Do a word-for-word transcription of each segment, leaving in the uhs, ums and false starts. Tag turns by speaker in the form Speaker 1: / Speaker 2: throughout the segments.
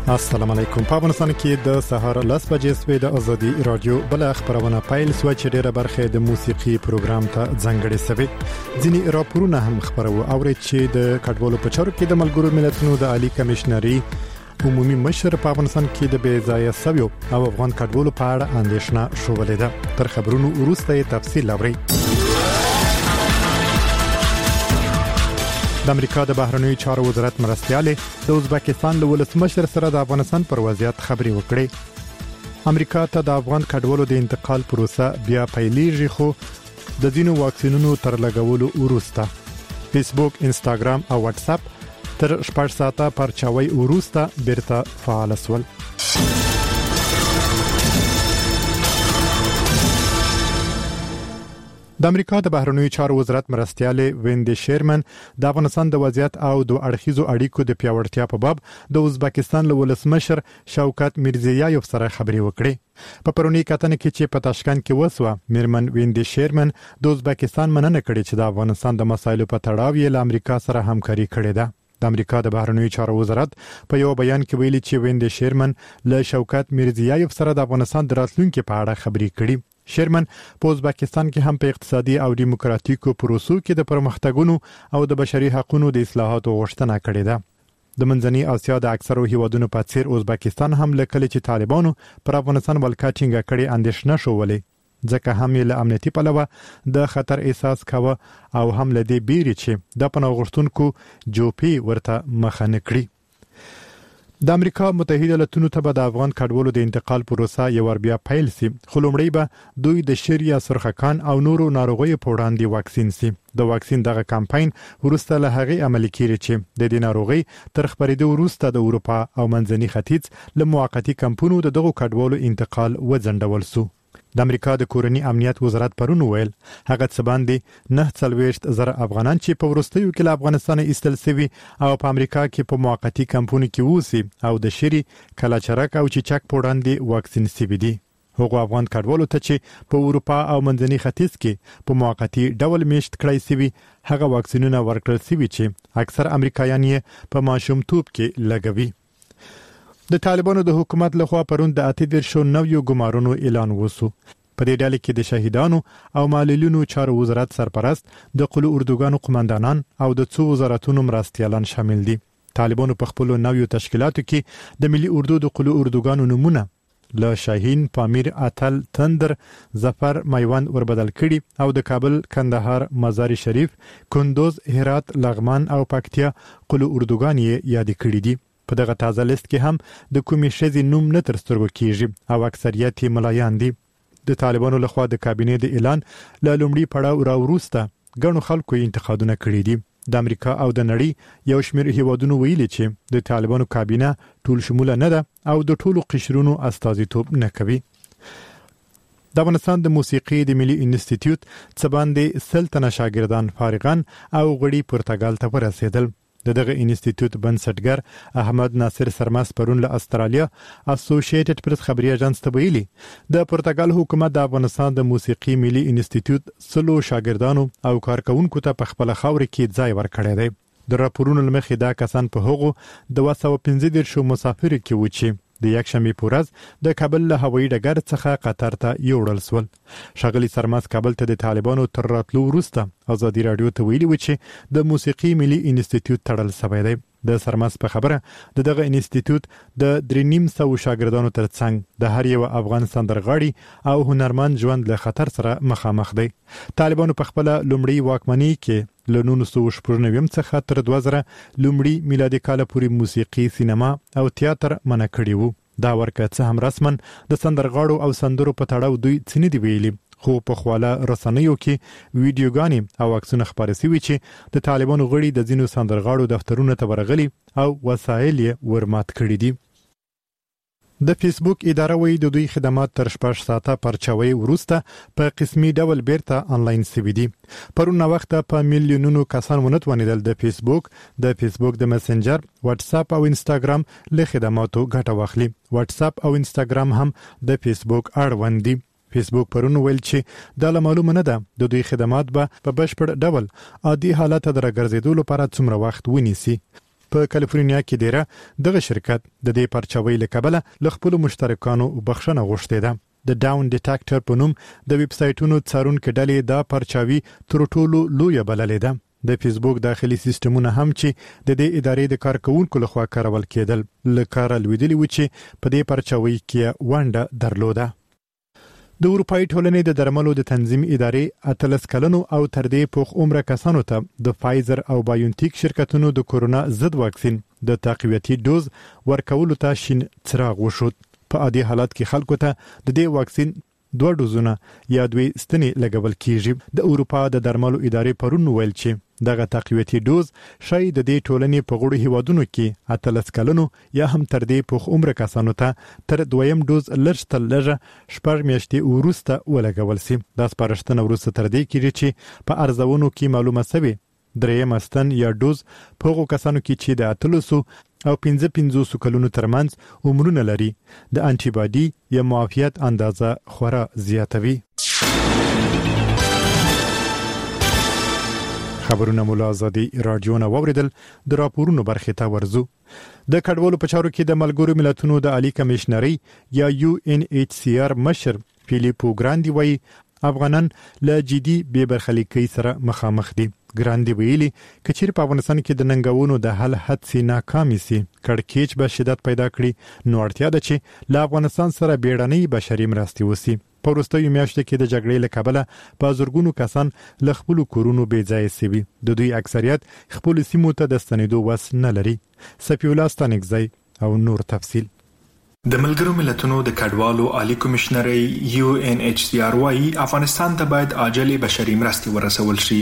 Speaker 1: السلام علیکم. په افغانستان کې د سهار لس بجې سوي د ازادي رادیو بل خبرونه پیل سو چې ډیره برخه د موسیقي پروګرام ته ځانګړې سوي. ځینی راپورونه هم خبرو او چې د کډوالو په چارو کې د ملګرو ملتونو د عالی کمشنري عمومي مشر په افغانستان کې د بې ځای سویو او افغان کډوالو په اړه اندېښنه شوولې ده. تر خبرونو وروسته تفصیل لوري. د امریکا د بهرنیو چارو وزارت مرستياله د ازبکستان له ولسمشر سره د افغانستان پر وضعیت خبري وکړي. امریکا ته د افغان کډوالو د انتقال پروسه بیا پیلېږي، خو د دینو واکسینونو تر لګولو وروسته فیسبوک، انستګرام او واتس اپ تر شپږ ساعته پرچاوي وروسته بیرته فعال شول. د امریکا د بهرنیو چارو وزارت مرستياله ویندي شیرمن د افغانستان د وضعیت او د اړخیزو اړیکو د پیاوړتیا په باب د ازبکستان له ولسمشر شوکت میرزیایوف سره خبري وکړي. په پرونی کتنه کې چې په تاشکند کې وسوه، میرمن ویندي شیرمن د ازبکستان مننه کړې چې د افغانستان د مسایلو په تړاو یې له امریکا سره همکاري کړې ده. د امریکا د بهرنیو چارو وزارت په یو بیان کې ویلي چې ویندي شیرمن له شوکت میرزیایوف سره د افغانستان د راتلونکو په اړه خبري کړي. شیرمن په ازبکستان کې هم په اقتصادي او دیموکراتیکو پروسو کې د پرمختګونو او د بشري حقوقو د اصلاحاتو غوښتنه کړې ده. د منځنۍ اسیا د اکثرو هیوادونو په څیر ازبکستان هم لکه چې طالبانو پر افغانستان ولکاټینګ کړي اندېښنه شوولې، ځکه هم له امنیتي پلوه د خطر احساس کاوه او هم له دې بیري چې د پناه غوښتونکو جوپی ورته مخه نکړي. د امریکا متحده ایالاتونو ته به د افغان کډوالو د انتقال پروسه یو ور بیا پیل سي، خو لومړی به دوی د شریعه سرخکان او نورو ناروغیو په وړاندې واکسین سي. د واکسین دغه کمپاین ورسته له هغه عملي کیږي چې د دې ناروغي تر خبرېدو وروسته د اروپا او منځني ختیځ له موقتی کمپونو د دغه کډوالو انتقال وځنډول سو. د امریکا د کورنی امنیت وزارت پرون ویل هغه څه باندې نه څلويشت زره افغانان چې په ورستیو کې له افغانستان ایستل سوي او په امریکا کې په موقتی کمپونو کې ووسی او د شری کلاچرک او چیچک په وړاندې واکسین سوي دي. هغه افغان کډوالو ته چې په اروپا او منځني ختیځ کې په موقتی ډول میشت کړی سوي هغه واکسینونه ورکړل سوي چې اکثر امریکایان یې په ماشومتوب کې لګوي. د طالبانو د حکومت لخوا پرون د اته دیرشو نویو ګمارونو اعلان وسو. په دې ډله کې د شهیدانو او معلولینو چارو وزارت سرپرست، د قلو اردوګانو قومندانان او د څو وزارتونو مرستيالان شامل دي. طالبانو په خپل نویو تشکیلاتو کې د ملي اردو د قلو اردوګانو نمونه له شاهین، پامیر، اتل، تندر، ظفر، میوند وربدل کړي او د کابل، کندهار، مزار شریف، کندوز، هرات، لغمان او پکتیا قلو اردوګان یې یاد کړي دي. په دغه تازه لیست کې هم د کومې شذې نوم نه تر سترګو کیږي او اکثریت ملایان دي. د طالبانو لخوا د کابینې د اعلان له لومړي پړاو راوروسته ګڼو خلکو انتقادونه کړي دي. د امریکا او د نړۍ یو شمېر هیوادونو ویلي چې د طالبانو کابینه ټول شموله نه ده او د ټولو قشرونو استازیتوب نه کوي. د افغانستان د موسیقي د ملي انسټیټیوټ څخه باندې سلطنه شاګردان فارغان او غړي پرتګال ته ورسېدل. د دغه انسټیټیوټ بنسټګر احمد ناصر سرماس پرون له استرالیا اسوسییټډ پریس خبري اژانس ته ویلي د پرتګال حکومت د افغانستان د موسیقي ملي انسټیټیوټ سلو شاګردانو او کارکونکو ته په خپل خاور کې ځای ورکړی دی. د راپورونو لمخې دا کسان په هغو د دوه سوه پنځه دیرشو مسافر کې و چې د یکشنبه په ورځ د کابل له هوایي ډګر څخه قطر ته یوړل سول. شاغلی سرماس کابل ته د طالبانو تر راتلو وروسته ازادي رادیو ته ویلي و چې د موسیقي ملي انسټیټیوټ تړل شوی دی. د سرماس په خبره د دغه انسټیټیوټ د درې نیم سو شاګردانو ترڅنګ د هر یو افغان سندرغاړي او هنرمند ژوند له خطر سره مخامخ دی. طالبانو په خپل لومړی واکمنۍ کې له نولس سوه شپږ نوي څخه تر دوه زره لومړی میلادي کال پورې موسیقي، سینما او تیاتر منع کړي وو. دا ورکه څه هم رسمن د سندرغاړو او سندرو په تړاو دوی څنې دی ویلي، خو په خواله رسنیو کې ویډیوګانې او عکسونه خپاره شوي چې د طالبانو غړي د ځینو سندرغاړو دفترونو ته ورغلي او وسایل یې ورمات کړي دي. د فیسبوک اداره وی د دوی خدمات تر شپږ ساعته پرچاوي وروسته په قسمي ډول بیرته انلاین سوي دي. پرون وخت په میلیونونو کسان ونتوانیدل د فیسبوک د فیسبوک د مسنجر، واتس اپ او انستګرام له خدماتو ګټه واخلي. واتس اپ او انستګرام هم د فیسبوک اړوند دي. فیسبوک پرون ویل چې دا معلومه نه ده د دوی خدمات به په بشپړ ډول عادي حالت ته درګرځېدو لپاره څومره وخت ونیسي. په کالیفورنیا کې ډیره دغه شرکت د دې پرچاوي لکبله ل خپل مشترکانو بخښنه غوښتې ده. د ډاون ډیټیکټر په نوم د ویب سایټونو څارونکو ډلې دا پرچاوي تر ټولو لوی بللې ده. د فیسبوک داخلي سیستمونه هم چې د دې ادارې د کارکونکو لخوا کارول کېدل لکه لویدلی و چې په دې پرچاوي کې ونډه درلوده. د اروپאי ټولنې د درملو د تنظیم ادارې اتلس کلنو او تر دې پوخ عمر کسانو ته د فایزر او بایونټیک شرکتونو د کورونا ضد واکسین د تقویتي دوز ورکولو ته شین څراغ وشود. په عادي حالت کې خلکو ته د دې واکسین دوه دوزونه یا دوی ستنې لګول کیږي. د اروپا د درملو ادارې پرون ویل چې دغه تقویتي دوز شاید د دې ټولنې په غوړو هیوادونو کې اتلس کلنو یا هم تر دې پوخ عمر کسانو ته تر دویم دوز لږ تر لږه شپږ میاشتې وروسته ولګول شي. دا سپارښتنه وروسته تر دې کېږي چې په ارزونو کې معلومه شوه دریم استن یا دوز په هغو کسانو کې چې د اتلسو او پنځه پنځوس کلونو ترمنځ عمرونه لري د انټي باډي یا معافیت اندازه خورا زیاتوي. خبرونه مولا آزادی رادیو نه ووریدل. د راپورونو برخه ته ورزو. د کډوالو په چارو کې د ملګرو ملتونو د عالی کمشنري یا یو ان ایچ سی آر مشر فیلیپو ګراندي وایي افغانان له جدي بې برخلیکۍ سره مخامخ دي. ګراندي ویلي کچیر په افغانستان کې د ننګونو د حل هڅې ناکامې سي کړکېچ به شدت پیدا کړي نو اړتیا ده چې له افغانستان سره بیړنۍ بشري مرستې وسی. په وروستیو میاشتو کې د جګړې له کبله په زورګونو کسان له خپل کورونو بې ځای سوي. د دوی اکثریت خپل سیمو ته د ستنېدو وس نه لري. سفی الله ستانکزی او نور تفصیل.
Speaker 2: د ملګرو ملتونو د کډوالو عالی کمشنري یو ان ایچ سی آر وايي افغانستان ته باید عاجله بشري مرستې ورسول شي.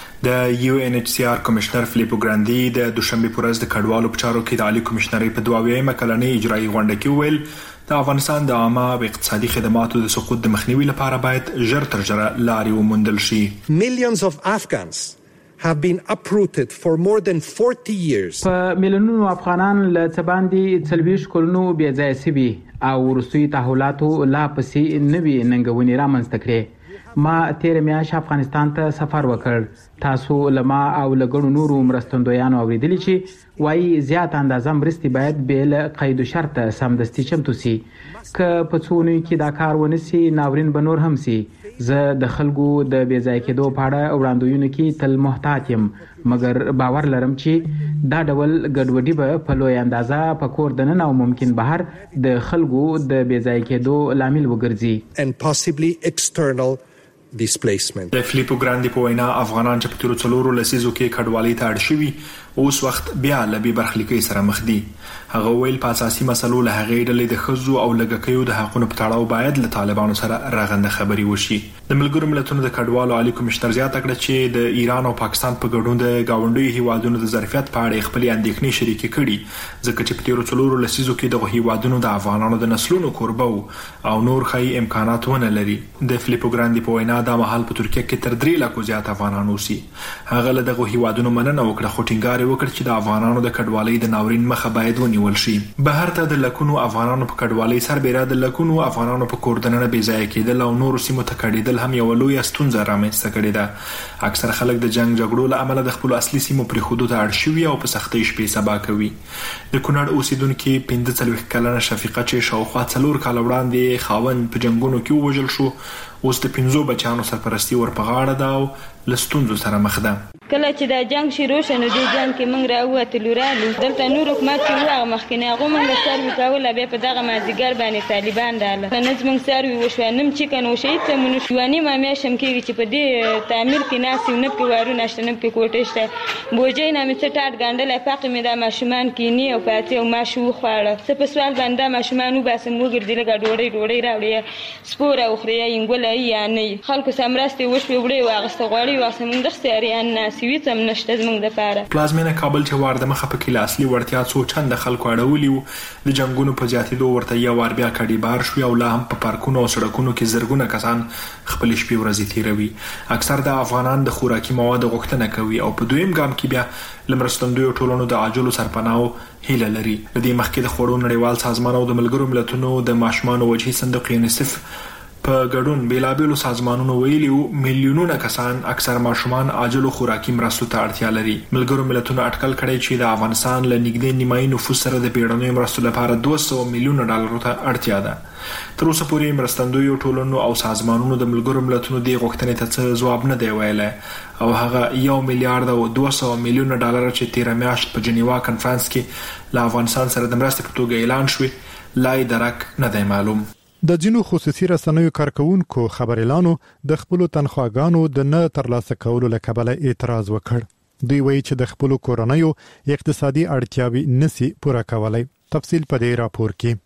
Speaker 2: د یو ان ایچ سی آر کمشنر فلیپو ګراندي د دوشنبه پر ورځ د کډوالو په چارو کې د عالی کمشنري په دوه کلنې اجرایي غونډه کې ویل د افغانستان د عامه او اقتصادي خدماتو د سقوط د مخنیوي لپاره باید ژر تر ژره لارې وموندل شي.
Speaker 3: Millions of Afghans have been uprooted for more than forty years.
Speaker 4: په میلیونونو افغانان له څباندې څلويښت کلونو بې ځای سوي او وروستي تحولاتو لا پسې نوي ننګونې رامنځته کړې. ما تیر میاشت افغانستان ته سفر وکړ. تاسو لما او لګړو نورو مرستندویانو اوریدلی چې وایي زیات اندازه مرستې باید بل قید و شرط سمدستي چمتو سي. که په څونی کې دا کار ونسي ناورین به نور هم سي. زه د خلکو د بې ځای کېدو په اړه وړاندوینو کې تل محتاط یم مګر باور لرم چې دا ډول ګډوډي به په لوی اندازه په کور دننه او ممکن بهر د خلکو د بې ځای کېدو لامل وګرځي.
Speaker 3: And possibly external displacement.
Speaker 2: د فلیپو ګراندي په وینا افغانان چې په تیرو څلورو لسیزو کې کډوالۍ ته اړ شوي اوس وخت بیا له بې برخلیکۍ سره مخ دي. هغه ویل په اساسي مسلو له هغې ډلې د ښځو او لږکیو د حقونو په تړاو باید له طالبانو سره رغنده خبرې وشي. د ملګرو ملتونو د کډوالو عالی کمشنر زیاته کړه چې د ایران او پاکستان په ګډون د گاونډیو هیوادونو د ظرفیت په اړه خپل اندېښنې شریکې کړي ځکه چې په تیرو څلورو لسیزو کې دغه هیوادونو د افغانانو د نسلونو کوربه او نور ښه امکانات ونه لري. د فلیپو ګراندي په وینا دا مهال په ترکیه کې تر درې لکو زیات افغانان اوسي. هغه له دغه هیوادونو مننه وکړه خو ټینګار وکړ چې د افغانانو د کډوالۍ د ناورین مخه باید ونیول شي. بهر ته د لکونو افغانانو په کډوالۍ سربېره د لکونو افغانانو په کور دننه بې ځای کېدل او نورو سیمو ته کډېدل هم یو لوی ستونزه رامنځته کړې ده. اکثر خلک د جنگ جګړو له امله د خپل اصلي سیمو پرېښودو ته اړ شوي او په سختۍ شپې سبا کوي. د کونړ اوسیدونکي پنځه څلوېښت کلنه شفیقه چې شاوخوا څلور کاله وړاندې خاوند په جنګونو کې ووژل شو اوس د پنځو بچیانو سرپرستي ور په غاړه ده او له ستونزو سره مخ ده.
Speaker 5: کله چې دا جنگ شروع شو نو دې جنگ کې موږ راووتلو رالو دلته نور حکومت چې و هغه مخکینی هغه موږ سروي کوله بیا په دغه مازدیګر باندې طالبان رااله نه زموږ سروي وشو نم چې کنه وشي ته مونږ شوانی ما میاشم کې چې په دې تعمیر کې ناس یو نه په وارو نشته نه په کوټه شته بوجای نه مې څه ټاټ ګاندل پاک مې دا ماشومان کې نه او پاتې او ماشو خواړه څه په سوال باندې ماشومان وباسم وګرځي لګا ډوړې ډوړې راوړي سپور او خري انګول یا نه خلکو سمرستي وشو وړي واغسته غوړي واسم د ستاريان ناس ویتم نشته زموږ د پاره.
Speaker 2: پلازمینه کابل چې وارده مخه په کې اصلي ورتیا څو چند خلکو اړولي وو د جنگونو په زیاتېدو ورته یو ور بیا کډي بار شو او لا هم په پارکونو او سړکونو کې زرګونه کسان خپل شپې ورځې تیروي. اکثر د افغانان د خوراکي مواد غوښتنه کوي او په دویم ګام کې بیا لمرستندوی ټولنو د عاجلو سرپناو هیله لري. د دې مخکې د خوړو نړیوال سازمان او د ملګرو ملتونو د ماشومان وجهي صندوق یونیسف په ګډون بیلابېلو سازمانونو ویلي وو میلیونونه کسان اکثر ماشومان عاجل خوراکي مرستو ته اړتیا لري. ملګرو ملتونو اټکل کړی چې د افغانستان له نږدې نیمایي نفوس سره د بیړنیو مرستو لپاره دوه سوه میلیونه ډالرو ته اړتیا ده. تر اوسه پورې مرستندویو ټولنو او سازمانونو د ملګرو ملتونو د غوښتنې ته څه ځواب نه دی ویلی او هغه یو میلیارډ او دوه سوه میلیونه ډالر چې تیره میاشت په جنیوا کنفرانس کې له افغانستان سره د مرستې په توګه اعلان شوې لا یې درک نه دی معلوم.
Speaker 1: د جنو خصوصي رسنیو کارکونکو خبريالانو د خپل تنخواګانو د نه ترلاسه کولو لکبله اعتراض وکړ. دوی وایي چې د خپل کورنیو اقتصادي اړتیاوي نسی پوره کولای. تفصیل په دې راپور کې.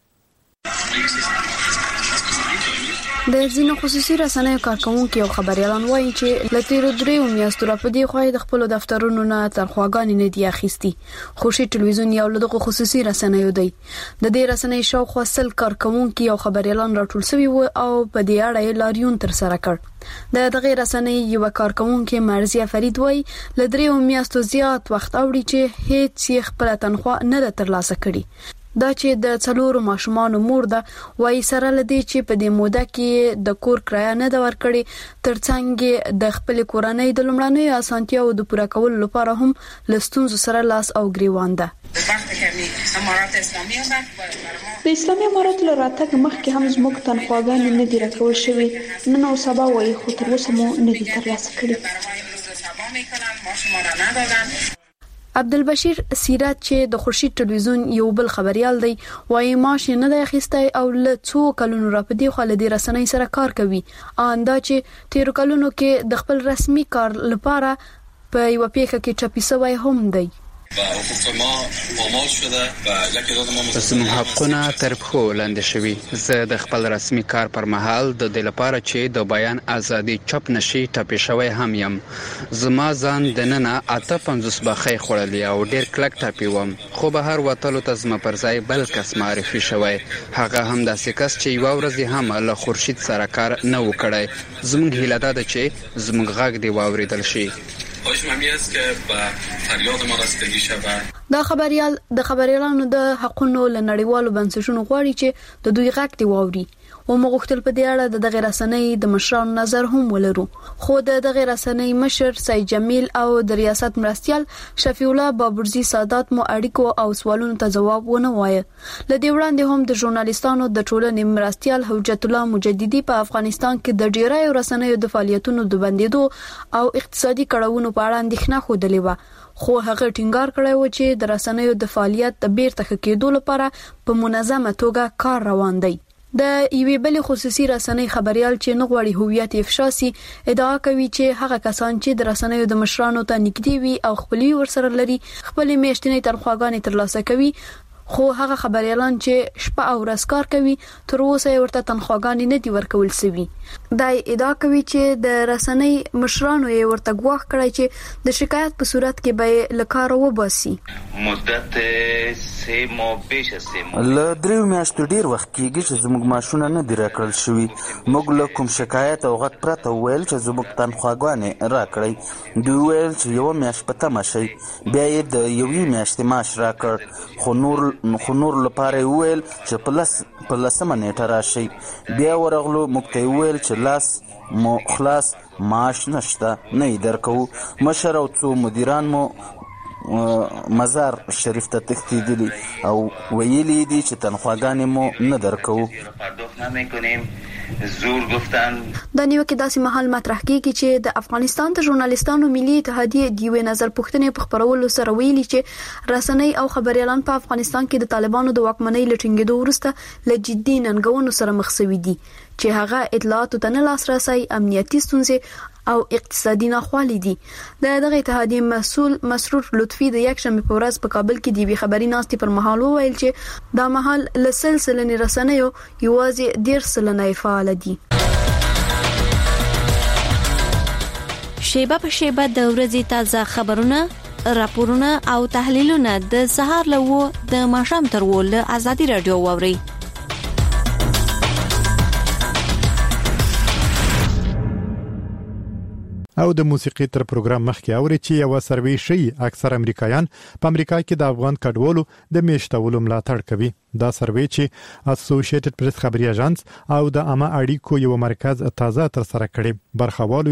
Speaker 6: د ځینو خصوصي رسنیو کارکونکو او خبريالان وایي چې له تیرو دریو میاشتو راپدې خوای د خپل دفترونو نه تنخواګانې نه دی اخیستي. خوشي ټلویزیون یو له دغه خصوصي رسنیو دی. د دې رسنۍ شاوخوا سل کارکونکو او خبريالان راټول شوي وو او په دې اړه لاریون تر سره کړ. د دغه رسنۍ یو کارکونکو مرزیه فرید وایي له دریو میاشتو زیات وخت اوړي چې هیڅ خپل تنخوا نه ترلاسه کړي. دا چې د څلورو ماشومانو مور ده وایي سره لدی چې په دې موده کې د کور کرایه نه دا ورکړي ترڅنګ د خپل کورنۍ د لمړنۍ اسانتیاو د پوره کولو لپاره هم لستونزو سره لاس او ګریوان ده.
Speaker 7: د اسلامي امارات له راتګ مخکې هم زموږ تنخواګانې نه دي راکول شوې نن او سبا وایي خو تر اوسه مو نه دي ترلاسه کړي.
Speaker 6: عبدالبشیر سیرت چې د خورشید ټلویزیون یو بل خبريال دی وايي معاش نه دی اخیستی او له څو کلونو راپدې خو له دې رسنۍ سره کار کوي. آندا چې تیر کلونو کې د خپل رسمي کار لپاره په یو پیښه کې چپی سوی هم دی.
Speaker 8: زموږ حقونه تر پښو لاندې شوي. زه د خپل رسمي کار پر مهال د دې لپاره چې د بیان ازادي چپ نشي ټپي شوی هم یم. زما ځان د نن اته پنځوس بخې خورلې او ډیر کلک ټپي وم خو به هر وتلو ته زما پر ځای بل کس معرفي شوی. هغه هم داسې کس چې یو ورځ هم له خورشید سره کار نه وکړي. زموږ هیله ده چې زموږ غږ دی واوریدل شي.
Speaker 6: دا خبريال د خبريالانو د حقونو لنړیوالو بنسټونو غواړي چې د دوی غږ دی واوري او مغختل په دې اړه د دغه رسنۍ د مشرانو نظر هم ولرو. خو د دغه رسنۍ مشر سید جمیل او د ریاست مرستيال شفیع الله بابرزي سادات مو اړیکو او سوالونو ته جواب ونه وایي. لدې وړاندې هم د ژورنالیستانو د ټولنې مرستيال حجت الله مجددي په افغانستان کې د ډیرای رسنیو د فعالیتونو د بندیدو او اقتصادي کړهونو په اړه اندېښنه خوده لیوه. خو هغه ټینګار کړی و چې د رسنیو د فعالیت د بیرته کېدو لپاره په منظمه توګه کار روان دی. د یوې بلې خصوصي رسنۍ خبريال چې نغوړي هویت افشا سي ادعا کوي چې هغه کسان چې د رسنیو د مشرانو ته نږدې وي او خپلوي ورسره لري خپل میاشتنی تنخواګانې ترلاسه کوي خو هغه خبريالان چې شپه او ورځ کار کوي تر اوسه ورته تنخواګانې نه دي ورکول شوي. دا ادعا کوي چې د رسنۍ مشرانو یې ورته غواخ کړی چې د شکایت په صورت کې به لکار وباسي.
Speaker 9: مدت سه ماه بیش از سه ماه
Speaker 10: له دریو میاشتو ډیر وخت کېږي چې زموږ ماشونه نه دي راکړل شوي. موږ له کوم شکایت او غږ پرته ویل چې زموږ تنخواګانې راکړئ. دوی ویل چې یو میاشت په تمه شي بیا یې د یوې میاشتې معاش راکړ خو نور خو نور لپاره ویل چې په لس په لسمه نیټه راشي. بیا ورغلو موږ ته ویل چې لاس مو خلاص معاش نشته نه یې درکو. مشر او څو مدیران مو مزار شریف ته تښتېدلي او ویلي دي چې تنخواګانې مو نه درکو.
Speaker 9: زور گفتن
Speaker 6: د نیوکه داسې محل مطرح کیږي چې د افغانستان د ژورنالیستانو ملي اتحادیه د یو نظر پوښتنې په خبرولو سره ویلي چې رسنۍ او خبريالان په افغانستان کې د طالبانو د واکمنۍ لټینګېدو وروسته له جدي ننګونو سره مخ شوي دي چې هغه اطلاعاتو ته نه لاسرسي امنیتي ستونزې او اقتصادي ناخوالې دي. د دغه اتحادیه مسؤل مسرور لطفي د یک شنبه په ورځ په کابل کې د وی خبري ناستې پر مهال وویل چې دا مهال له سلسله رسنیو یوازې ډیر سلنه فعال دي.
Speaker 11: شیبه په شیبه د ورځې تازه خبرونه، راپورونه او تحلیلونه د سهار له و د ماښام تر و له ازادي رادیو واوري.
Speaker 1: او د موسیقي تر پروګرام مخکې اوري چې یو سروې شي اکثر امریکایان په امریکا کې د افغان کډوالو د میشتولو ملاتړ کوي. دا سروې چې اسوسییټډ پریس خبري اژانس او د عامه اړیکو یو مرکز تازه تر سره کړي برخوالو